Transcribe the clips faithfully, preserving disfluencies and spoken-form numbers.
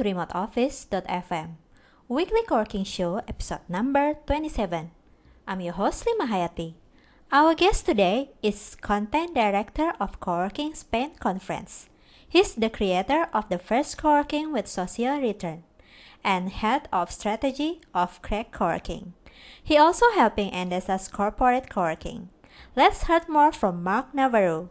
to remote office dot f m, weekly co-working show episode number twenty-seven. I'm your host Lima Hayati. Our guest today is Content Director of Co-working Spain Conference. He's the creator of the first co-working with social return and head of strategy of Crack Co-working. He also helping Endesa's corporate co-working. Let's hear more from Mark Navarro.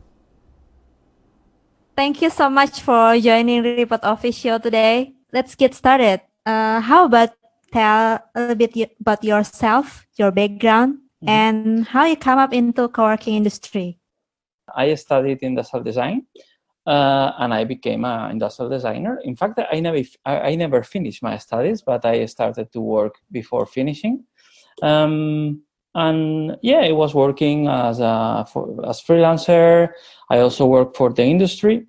Thank you so much for joining Report Office Show today. Let's get started. Uh, how about tell a little bit y- about yourself, your background, Mhm. and how you come up into co-working industry? I studied industrial design, uh, and I became an industrial designer. In fact, I never I, I never finished my studies, but I started to work before finishing. Um, and yeah, I was working as a for, as freelancer. I also worked for the industry.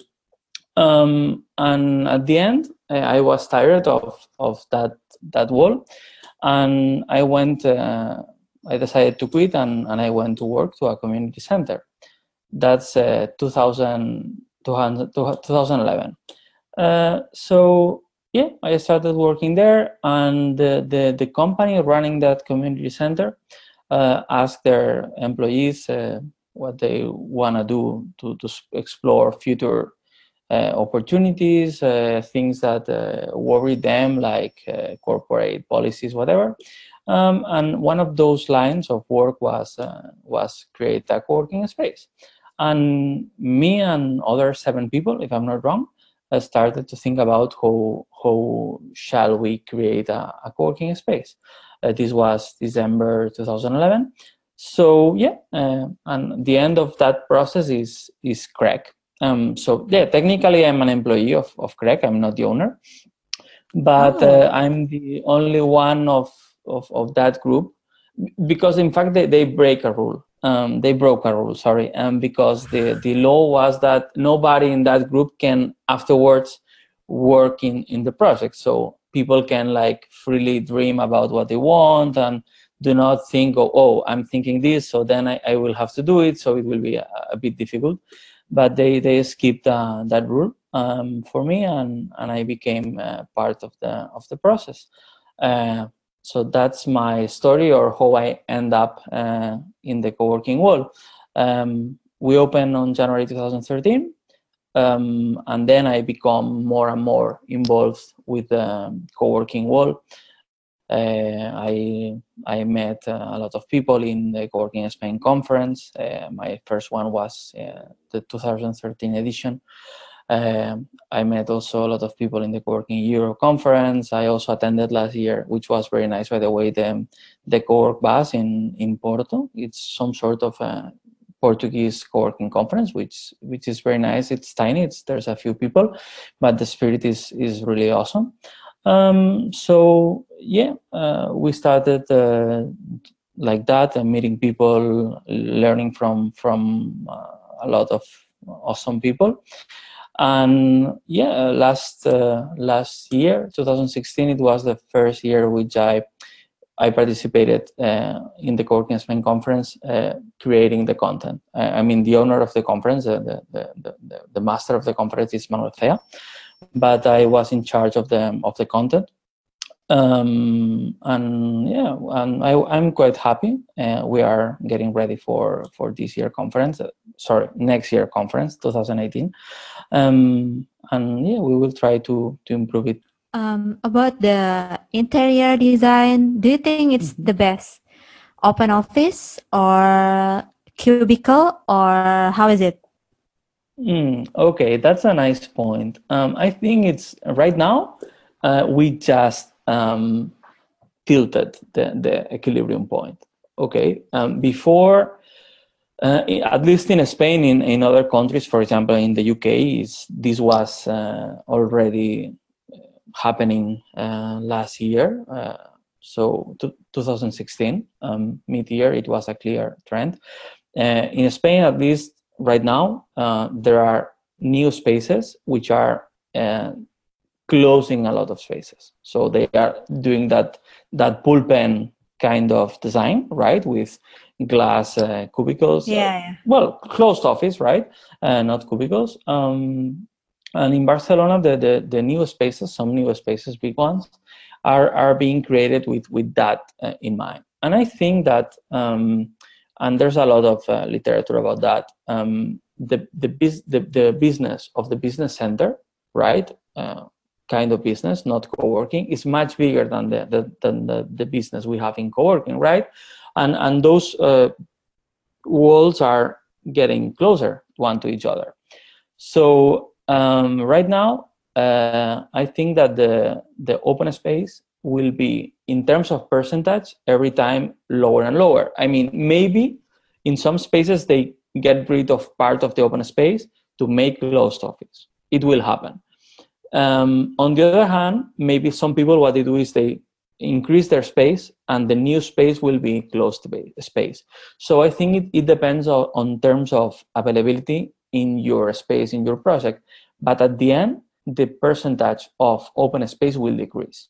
Um, and at the end, I, I was tired of of that that world, and I went. Uh, I decided to quit, and, and I went to work to a community center. That's uh, two thousand, twenty eleven. Uh, so yeah, I started working there, and the, the, the company running that community center uh, asked their employees uh, what they want to do to to explore future uh, opportunities, uh, things that uh, worry them, like uh, corporate policies, whatever. Um, and one of those lines of work was uh, was create a co-working space. And me and other seven people, if I'm not wrong, uh, started to think about how how shall we create a, a co-working space. Uh, this was December twenty eleven. So yeah, uh, and the end of that process is is Crack. Um, so yeah, technically I'm an employee of, of Crack. I'm not the owner, but Oh, uh, I'm the only one of, of, of that group because in fact they, they break a rule. Um, they broke a rule, sorry, um, because the, the law was that nobody in that group can afterwards work in, in the project. So people can like freely dream about what they want and do not think, oh, oh I'm thinking this, so then I, I will have to do it. So it will be a, a bit difficult. But they, they skipped uh, that rule um, for me, and, and I became uh, part of the of the process. Uh, so that's my story, or how I end up uh, in the co-working world. Um, we opened on January twenty thirteen, um, and then I become more and more involved with the co-working world. Uh, I I met uh, a lot of people in the Co-working Spain conference. Uh, my first one was uh, the two thousand thirteen edition. Um, I met also a lot of people in the Co-working Euro conference. I also attended last year, which was very nice, by the way, the, the Co-work Bus in, in Porto. It's some sort of a Portuguese co-working conference, which which is very nice. It's tiny. It's there's a few people, but the spirit is is really awesome. Um, so yeah, uh, we started uh, like that, uh, meeting people, learning from from uh, a lot of awesome people. And yeah, last uh, last year, twenty sixteen, it was the first year which I I participated uh, in the Co-working Spain conference, uh, creating the content. I, I mean, the owner of the conference, uh, the, the, the the master of the conference is Manuel Cea, but I was in charge of the of the content. Um, and yeah, and I, I'm quite happy. Uh, we are getting ready for for this year conference. Uh, sorry, next year conference, twenty eighteen. Um, and yeah, we will try to to improve it. um, about the interior design, do you think it's Mhm. the best? Open office or cubicle, or how is it? Mm, okay, that's a nice point. Um, I think it's right now uh, we just um, tilted the, the equilibrium point. Okay, um, before, uh, at least in Spain, in, in other countries, for example, in the U K, is this was uh, already happening uh, last year. Uh, so to, twenty sixteen, um, mid-year, it was a clear trend. Uh, in Spain, at least right now, uh, there are new spaces which are uh, closing a lot of spaces. So they are doing that that bullpen kind of design, right, with glass uh, cubicles. Uh, Yeah, yeah. well, closed office, right, uh, not cubicles. Um, And in Barcelona, the, the, the new spaces, some new spaces, big ones, are, are being created with, with that uh, in mind. And I think that, um, and there's a lot of uh, literature about that, um, the, the, bus- the, the business of the business center, right, uh, kind of business, not co-working, is much bigger than the, the, than the, the business we have in co-working, right? And, and those uh, walls are getting closer one to each other. So um, right now, uh, I think that the the open space will be, in terms of percentage, every time lower and lower. I mean, maybe in some spaces they get rid of part of the open space to make closed office. It will happen. Um, on the other hand, maybe some people, what they do is they increase their space and the new space will be closed space. So I think it, it depends on, on terms of availability in your space, in your project. But at the end, the percentage of open space will decrease.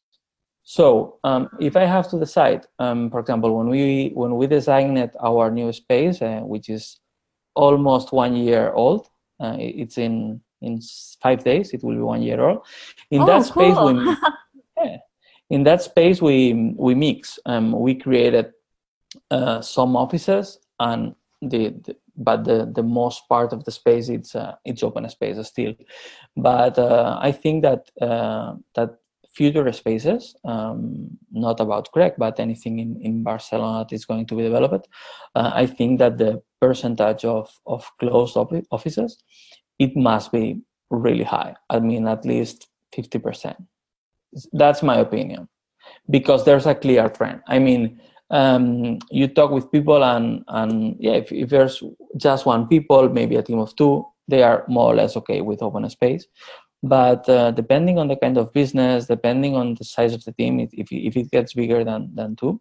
So um, if I have to decide, um, for example, when we when we designed our new space, uh, which is almost one year old, uh, it's in in five days. It will be one year old. In that Oh, space, cool. we yeah, in that space we we mix. Um, we created uh, some offices, and the, the but the the most part of the space it's uh, it's open space still. But uh, I think that uh, that future spaces, um, not about Craig, but anything in, in Barcelona that is going to be developed, uh, I think that the percentage of, of closed offices, it must be really high. I mean, at least fifty percent. That's my opinion, because there's a clear trend. I mean, um, you talk with people and, and yeah, if, if there's just one people, maybe a team of two, they are more or less okay with open space. But uh, depending on the kind of business, depending on the size of the team, it, if, if it gets bigger than, than two,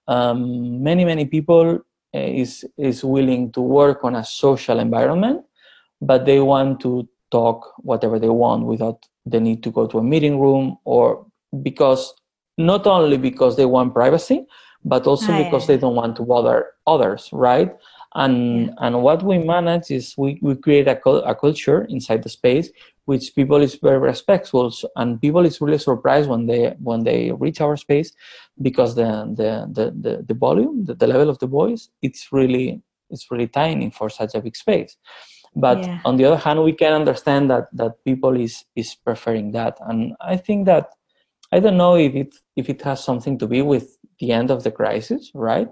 um, many, many people uh, is, is willing to work on a social environment, but they want to talk whatever they want without the need to go to a meeting room, or because not only because they want privacy, but also Ah, because they yeah. don't want to bother others, right? And Yeah. and what we manage is we, we create a, a culture inside the space which people is very respectful, and people is really surprised when they when they reach our space, because the the the the, the volume, the, the level of the voice, it's really it's really tiny for such a big space. But Yeah. on the other hand, we can understand that that people is is preferring that, and I think that I don't know if it if it has something to be with the end of the crisis, right?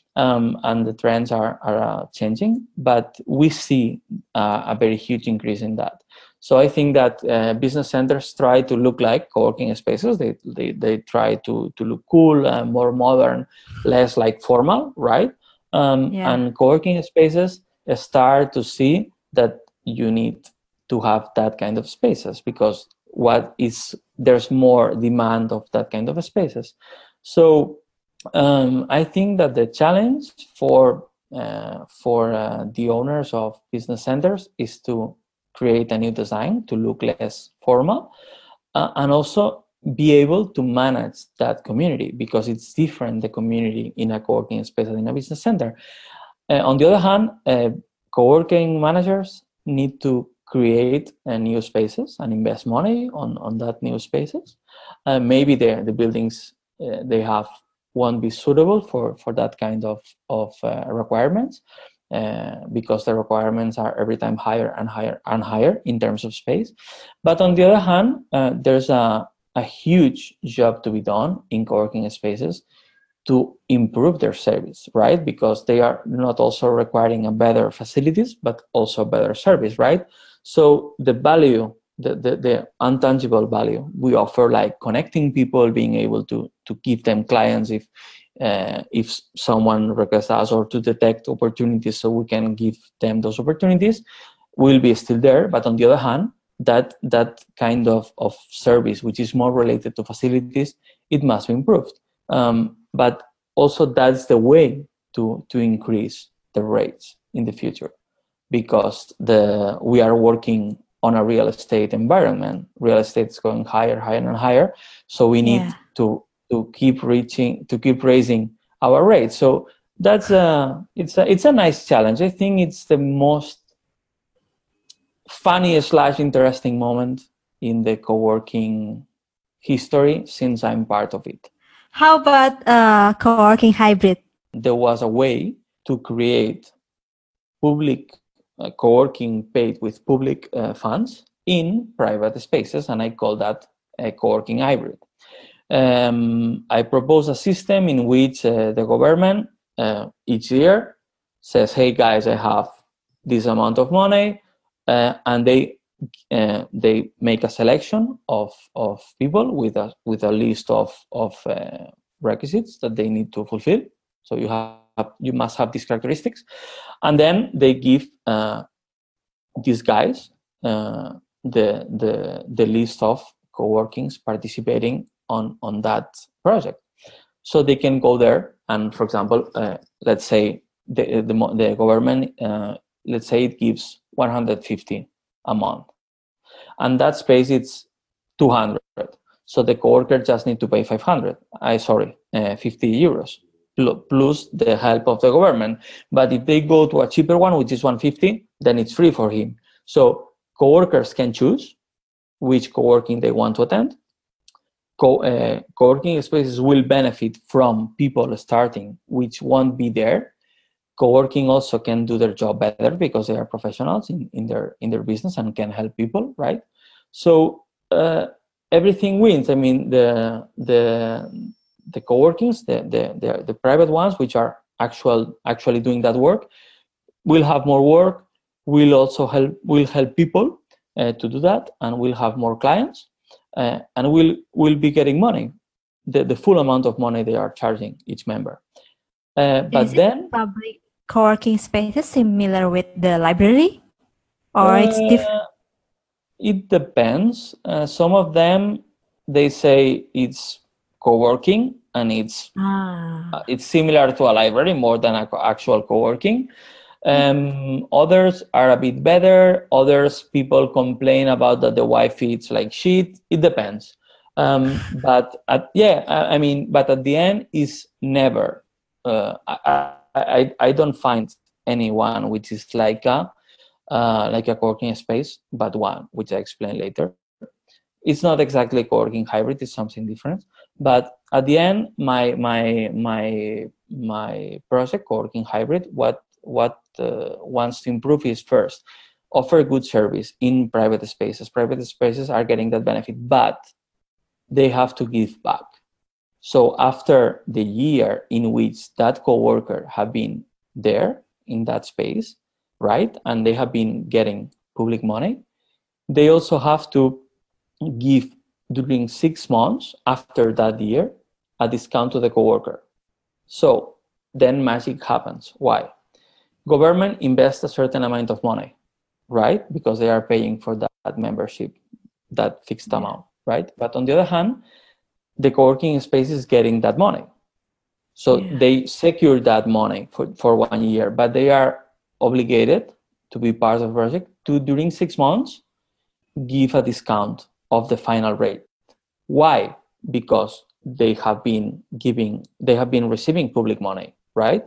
Um, and the trends are are uh, changing, but we see uh, a very huge increase in that. So I think that uh, business centers try to look like co-working spaces. They they they try to to look cool, uh, more modern, less like formal, right? Um, Yeah. and co-working spaces start to see that you need to have that kind of spaces, because what is there's more demand of that kind of spaces. So um, I think that the challenge for uh, for uh, the owners of business centers is to create a new design to look less formal, uh, and also be able to manage that community, because it's different, the community in a co-working space than in a business center. Uh, on the other hand, uh, co-working managers need to create uh, new spaces and invest money on, on that new spaces. Uh, maybe the, the buildings uh, they have won't be suitable for, for that kind of, of uh, requirements, uh, because the requirements are every time higher and higher and higher in terms of space. But on the other hand, uh, there's a, a huge job to be done in co-working spaces to improve their service, right? Because they are not also requiring a better facilities, but also better service, right? So the value, the, the, the intangible value we offer, like connecting people, being able to, to give them clients if, uh, if someone requests us, or to detect opportunities so we can give them those opportunities, will be still there. But on the other hand, that, that kind of, of service, which is more related to facilities, it must be improved. Um, but also that's the way to, to increase the rates in the future, because the we are working on a real estate environment. Real estate is going higher, higher and higher. So we need Yeah. to to keep reaching, to keep raising our rates. So that's a it's a it's a nice challenge. I think it's the most funny slash interesting moment in the co-working history since I'm part of it. How about uh, co-working hybrid? There was a way to create public uh, co-working paid with public uh, funds in private spaces, and I call that a co-working hybrid. Um, I propose a system in which uh, the government uh, each year says, hey guys, I have this amount of money, uh, and they uh, they make a selection of, of people with a with a list of, of uh, requisites that they need to fulfill. So you have you must have these characteristics, and then they give uh, these guys uh, the the the list of co-workings participating on on that project, so they can go there and, for example, uh, let's say the the, the government uh, let's say it gives one hundred fifty a month, and that space it's two hundred, so the co-worker just need to pay five hundred I sorry uh, fifty euros plus the help of the government. But if they go to a cheaper one, which is one hundred fifty, then it's free for him. So co-workers can choose which co-working they want to attend. Co- uh, co-working spaces will benefit from people starting which won't be there. Co-working also can do their job better because they are professionals in, in their in their business and can help people, right? So uh, everything wins. I mean, the the the co-workings, the, the the the private ones, which are actual actually doing that work, will have more work. Will also help will help people uh, to do that, and will have more clients, uh, and will will be getting money, the the full amount of money they are charging each member. Uh, but Is it then public co-working spaces similar with the library, or it's uh, different? it depends. Uh, some of them they say it's co-working and it's Ah, uh, it's similar to a library more than a co- actual co-working. Um, others are a bit better. Others people complain about that the Wi-Fi it's like shit. It depends. Um, but at, yeah, I, I mean, but at the end is never. Uh, I, I I don't find anyone which is like a uh, like a co-working space, but one which I explain later. It's not exactly co-working hybrid; it's something different. But at the end, my my my my project co-working hybrid, what what uh, wants to improve is first offer good service in private spaces. Private spaces are getting that benefit, but they have to give back. So after the year in which that coworker have been there in that space, right, and they have been getting public money, they also have to give during six months after that year a discount to the coworker. So then magic happens. Why? Government invests a certain amount of money, right? Because they are paying for that membership, that fixed yeah. amount, right? But on the other hand, the co-working space is getting that money. So Yeah. they secure that money for, for one year, but they are obligated to be part of the project to, during six months, give a discount of the final rate. Why? Because they have been giving, they have been receiving public money, right?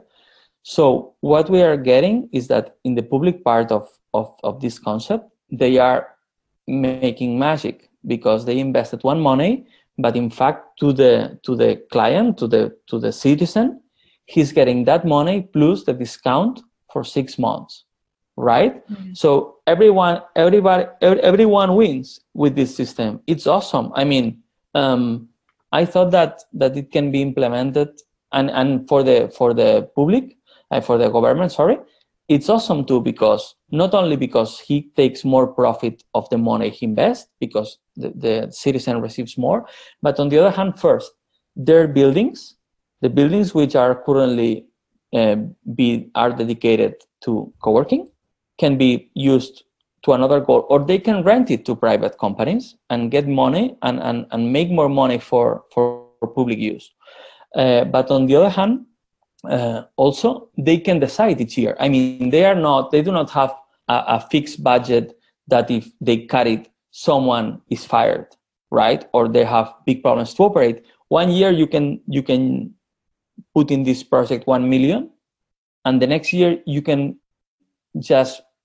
So what we are getting is that in the public part of, of, of this concept, they are making magic because they invested one money, but in fact to the to the client, to the to the citizen, he's getting that money plus the discount for six months, right? Yeah. So everyone everybody everyone wins with this system. It's awesome. I mean, um, I thought that that it can be implemented and and for the for the public, uh, for the government, sorry, it's awesome too, because not only because he takes more profit of the money he invests because the, the citizen receives more, but on the other hand, first, their buildings, the buildings which are currently uh, be are dedicated to co-working, can be used to another goal, or they can rent it to private companies and get money and, and, and make more money for, for public use. Uh, but on the other hand, uh, also they can decide each year. I mean, they are not, they do not have a, a fixed budget that if they cut it, someone is fired, right? Or they have big problems to operate. One year you can you can put in this project one million, and the next year you can just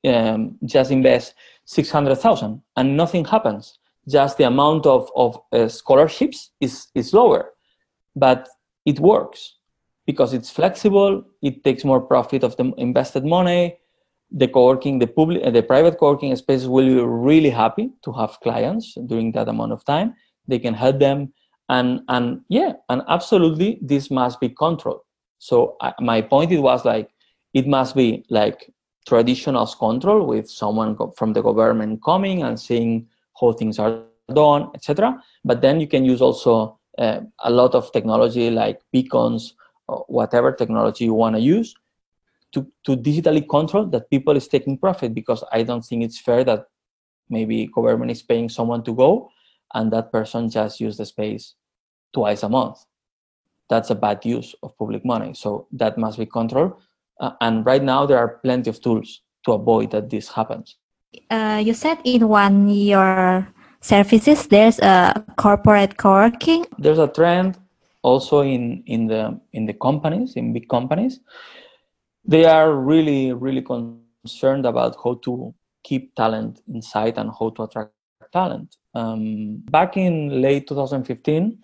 um, just invest six hundred thousand and nothing happens. Just the amount of, of uh, scholarships is, is lower, but it works because it's flexible. It takes more profit of the invested money. The co-working, the public, uh, the private co-working spaces will be really happy to have clients during that amount of time. They can help them, and and yeah, and absolutely, this must be controlled. So uh, my point it was like, it must be like traditional control with someone from the government coming and seeing how things are done, et cetera. But then you can use also uh, a lot of technology like beacons or whatever technology you want to use to, to digitally control that people is taking profit, because I don't think it's fair that maybe government is paying someone to go and that person just use the space twice a month. That's a bad use of public money. So that must be controlled. Uh, and right now there are plenty of tools to avoid that this happens. Uh, you said in one your services there's a corporate co-working. There's a trend also in in the in the companies, in big companies. They are really really concerned about how to keep talent inside and how to attract talent. Um, back in late two thousand fifteen,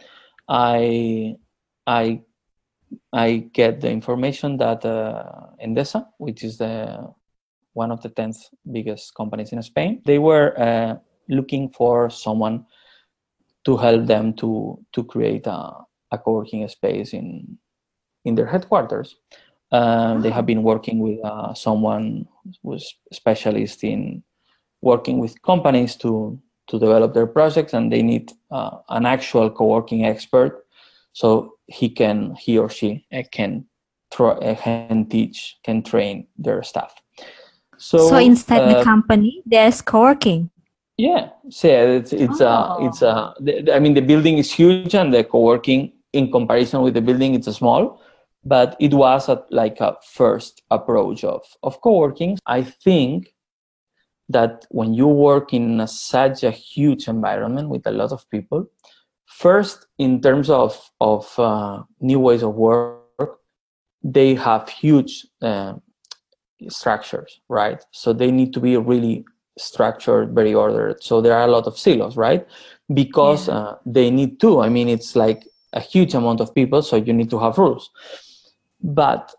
I I I get the information that uh, Endesa, which is the one of the tenth biggest companies in Spain, they were uh, looking for someone to help them to to create a, a co-working space in in their headquarters. Um, oh. They have been working with uh, someone who's a specialist in working with companies to to develop their projects, and they need uh, an actual co-working expert, so he can he or she uh, can tro- uh, can teach, can train their staff. So, so inside uh, the company, there's co-working. Yeah, so it's it's oh. a it's a. I mean, the building is huge, and the co-working in comparison with the building, it's a small. But it was a, like a first approach of of co-working. I think that when you work in a, such a huge environment with a lot of people, first in terms of of uh, new ways of work, they have huge uh, structures, right? So they need to be really structured, very ordered. So there are a lot of silos, right? Because yeah. uh, they need to. I mean, it's like a huge amount of people, so you need to have rules. But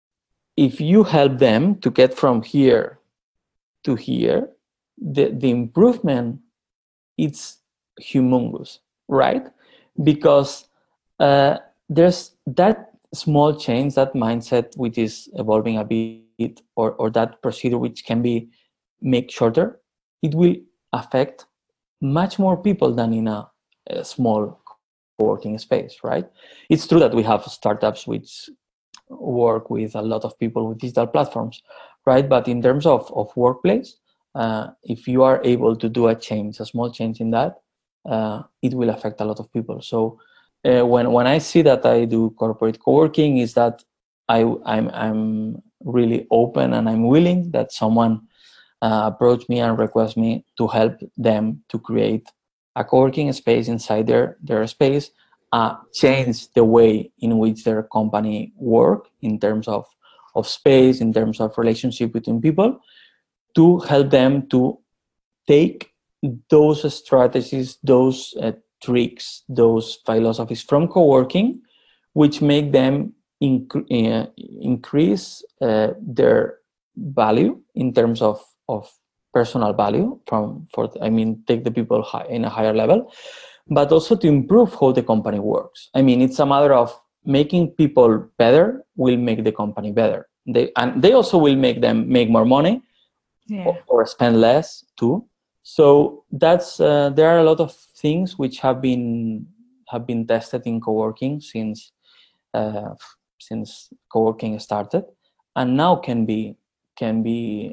if you help them to get from here to here, the, the improvement, it's humongous, right? Because uh, there's that small change, that mindset which is evolving a bit, or, or that procedure which can be make shorter, it will affect much more people than in a, a small co-working space, right? It's true that we have startups which work with a lot of people with digital platforms, right? But in terms of, of workplace, uh, if you are able to do a change, a small change in that, uh, it will affect a lot of people. So uh, when when I see that I do corporate co-working, is that I I'm I'm really open and I'm willing that someone uh, approach me and request me to help them to create a co-working space inside their their space, uh, change the way in which their company work in terms of of space, in terms of relationship between people, to help them to take those strategies, those uh, tricks, those philosophies from co-working, which make them inc- uh, increase uh, their value in terms of, of personal value from for I mean take the people high, in a higher level, but also to improve how the company works. I mean, it's a matter of making people better will make the company better. They and they also will make them make more money, yeah. or, or spend less too. So that's uh, there are a lot of things which have been have been tested in co-working since uh, since co-working started, and now can be can be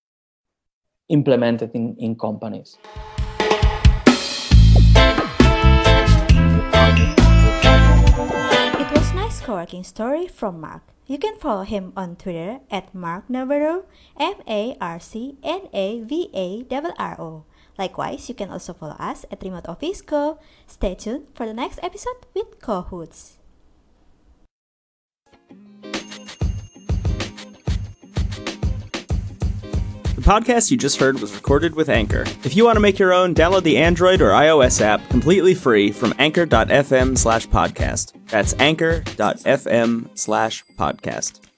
implemented in, in companies. It was nice co-working story from Mark. You can follow him on Twitter at Marc Navarro, M A R C N A V A R R O. Likewise, you can also follow us at Remote Office Co. Stay tuned for the next episode with Cahoots. podcast you just heard was recorded with Anchor. If you want to make your own, download the Android or iOS app completely free from anchor.fm slash podcast. That's anchor.fm slash podcast.